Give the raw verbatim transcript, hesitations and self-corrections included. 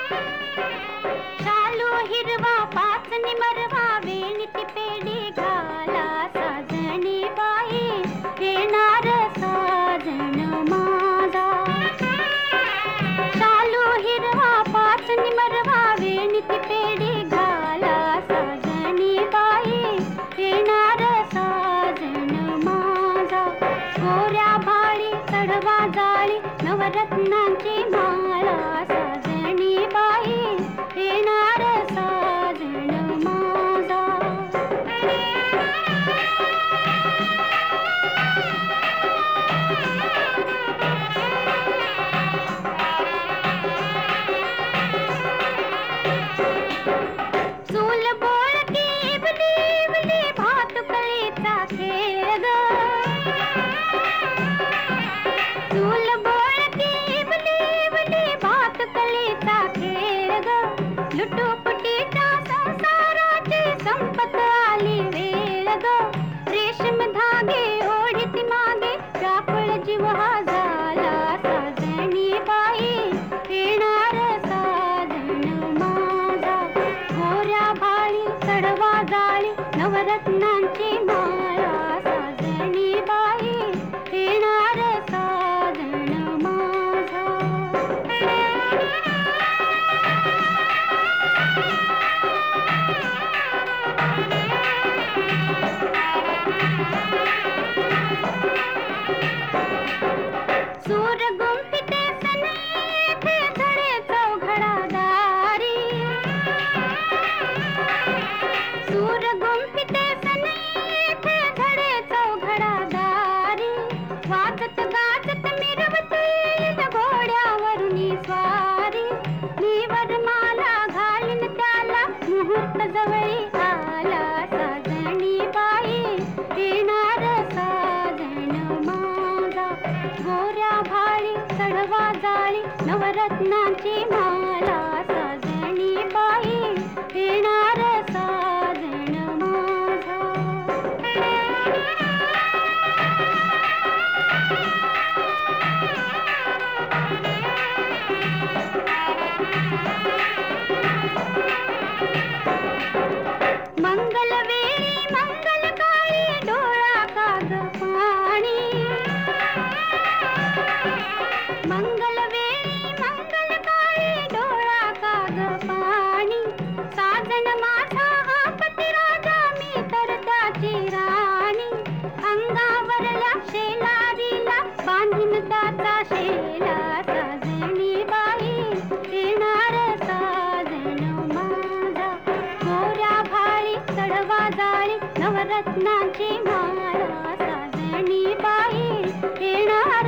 शालू हिरवा पाच निमरवा वेणीती पेढी घाला साजणी बाई येणार साजण माझा. शालू हिरवा पाच निमरवा वेणीती पेढी घाला साजणी बाई येणार साजण माझा. गोऱ्या भाळी चढवा जाळी नवरत्नांची माळा साजणी बाई येणार साजण माझा. चूल बोळकी इवली इवली भातुकलीचा खेळ ग. चूल बोळकी इवली इवली भातुकलीचा खेळ ग. लुटूपुटीच्या संसाराची संपत आली वेळ ग. रेशीम धागे ओढीत मागे व्याकुळ जीव हा झाला साजणी बाई येणार साजण माझा. गोऱ्या भाळी चढवा जाळी नवरत्नांची माळा साजणी बाई येणार साजण माझा. सूर गुंफिते सनेथे झळे चौघडादारी. सूर गुंफिते सनेथे झळे चौघडादारी. वाजत गाजत मिरवत येईल घोड्यावरुनी स्वारी. मीवर माला घालीन त्याला मुहूर्त जवळी आला साजणी बाई येणार साजण माझा. गोऱ्या भाळी चढवा जाळी नवरत्नांची माला साजणी बाई येणार साजण माझा. मंगल वेळी मंगल काळी डोळा काग पाणी. मंगल वेळी मंगल काळी डोळा काग पाणी. साजन माझा हा पती राजा मी तर त्याची राणी. अंगावरला शेलारीला बांधीन त्याचा शेला साजणी बाई येणार साजण माझा. गोऱ्या भाळी चढवा जाळी नवरत्नांची माळा साजणी बाई येणार